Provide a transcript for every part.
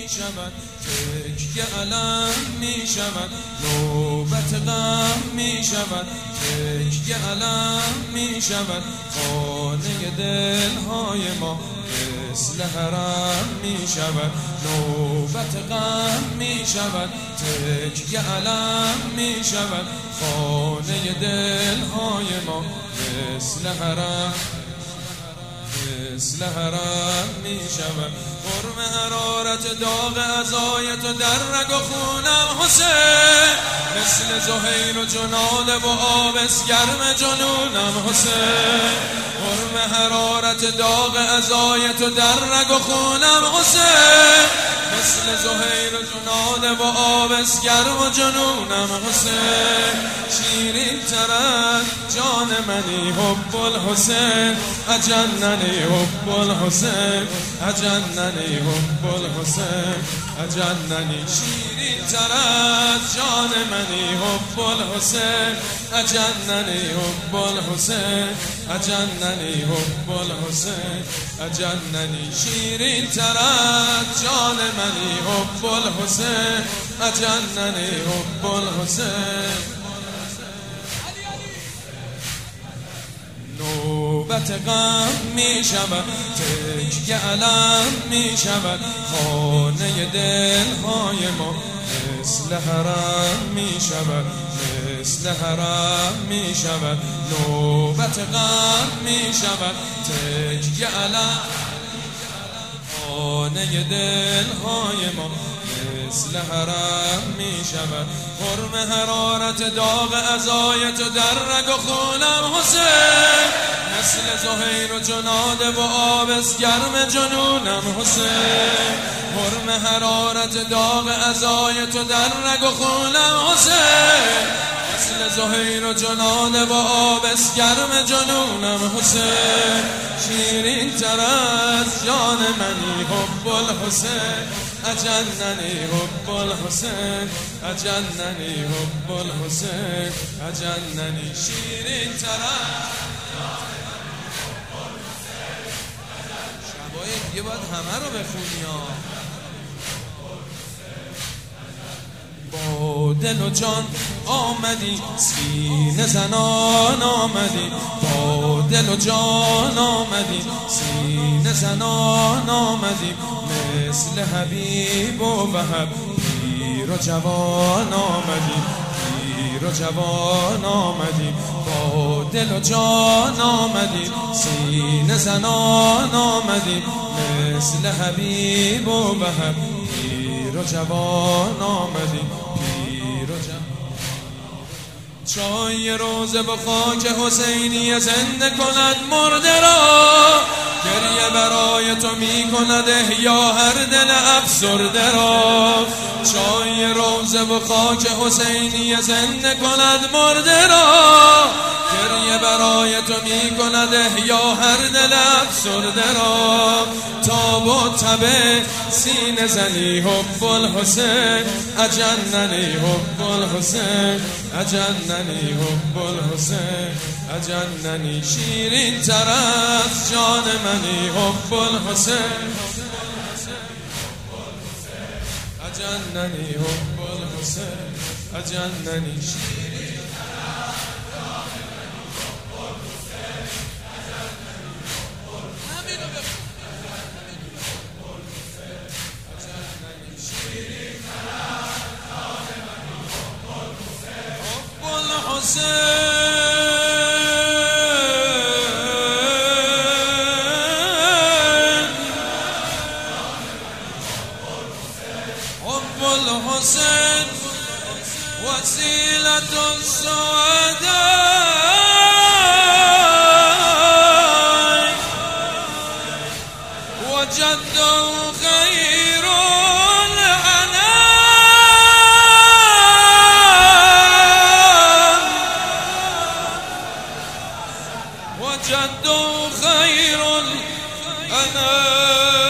می شود، تکیه علم می شود، نوبت غم می شود، تکیه علم می شود، خانه دلهای ما مثل حرم می شود، نوبت غم می شود، تکیه علم می شود، خانه دلهای ما مثل حرم می شود. قرم حرارت داغ عزای تو در رگ و خونم حسین، مثل زهیر و جناله و آبس گرم جنونم حسین، قرم حرارت داغ عزای تو در رگ و خونم حسین، مثل زهیر و جناله و آبس گرم و جنونم حسین، شیرین ترن جان منی حب الحسین، اجننی حب الحسین، اجننی حب الحسین، اجننی شیرین ترن جان منی حب الحسین، اجننی حب الحسین، اجننی حب الحسین، اجننی شیرین ترن جان منی حب الحسین، اجننی حب الحسین. نوبت غم می شود، تکیه علم می شود، خانه دلهای ما مثل حرم می شود، مثل حرم می شود، نوبت غم می شود، تکیه علم خانه دلهای ما مثل حرم می شود. قرم حرارت داغ عزای تو در رگ و خونم حسین، مثل زهیر و جناده و آبس گرم جنونم حسین، قرم حرارت داغ عزای تو در رگ و خونم حسین، مثل زهیر و جناده و آبس گرم جنونم حسین، شیرین تر از جان منی حب الحسین، اجننی حب الحسین، اجننی حب الحسین، اجننی شیرین تر شبای دیگه باید همه رو بخونی ها. با دل و جان آمدی سینه زنان آمدی، با دل و جان آمدی سینه زنان آمدی، مثل حبیب و وهب پیر و جوان آمدی، پیر و جوان آمدی، با دل و جان آمدی سینه زنان آمدی، مثل حبیب و وهب پیر و جوان آمدی، پیر و جوان. چای روزه با خاک حسینی زنده کند مرده را، گریه برای تو می کند احیا هر دل افسرده را، چای روزه با خاک حسینی زنده کند مرده را، گریه برای تو می کند احیا هر دل افسرده را، تاب و تب سینه زنی حب الحسین، اجننی حب الحسین، اجننی حب الحسین، اجننی شیرین تر از جان منی حب الحسین، اجننی حب الحسین، اجننی شیرین حب الحسين وسيلة السعداء وجده خير الأنام، وجده خير الأنام.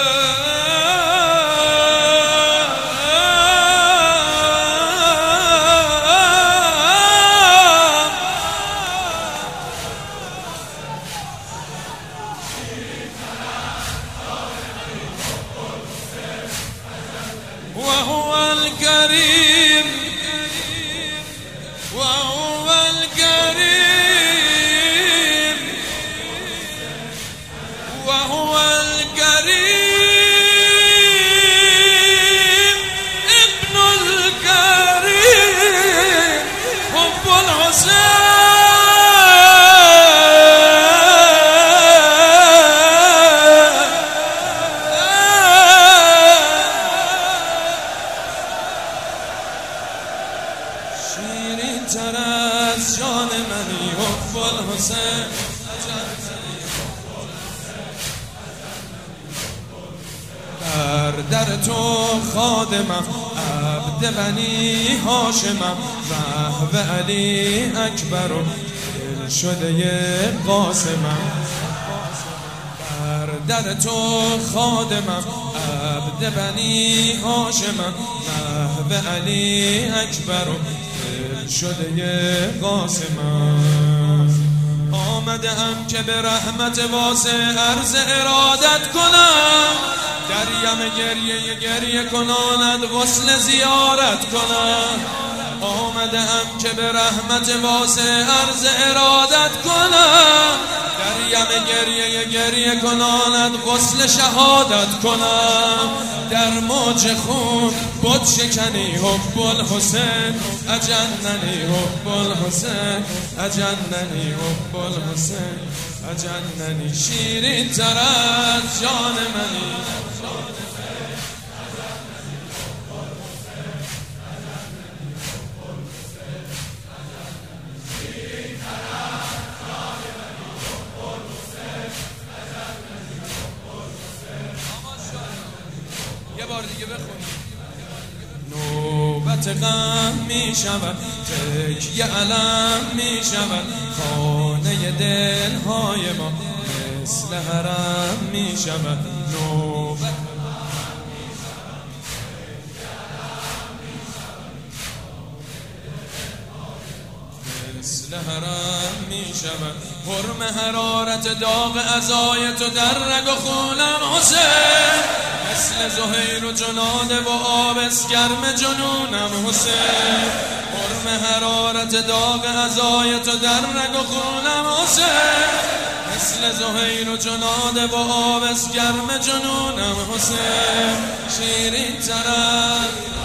الحسین در تو خادمم عبد بنی هاشمم وهو علی اکبر و دل شده قاسمم در تو خادمم عبد بنی هاشمم وهو علی اکبر و دل شده قاسمم آمدم که به رحمت واسع عرض ارادت کنم دریم گریه کناند غسل زیارت کنم آمدم که به رحمت واسع عرض ارادت کنم دریم گریه کناند غسل شهادت کنم در موج خون بت شکنی حب الحسین اجننی حب الحسین اجننی حب الحسین اجننی شیرین تر از جان منی یه بار دیگه بخون نوبت غم می شود تکیه علم می شود خانه دلهای ما مثل حرم می شود نوبت مثل حرم می شود حرم حرارت داغ عزای تو در رگ و خونم حسین مثل زهیر و جناده و آبس گرم جنونم حسین حرم حرارت داغ عزای تو در رگ و خونم حسین مثل زهیر و جناده و آبس گرم جنونم حسین شیرین تر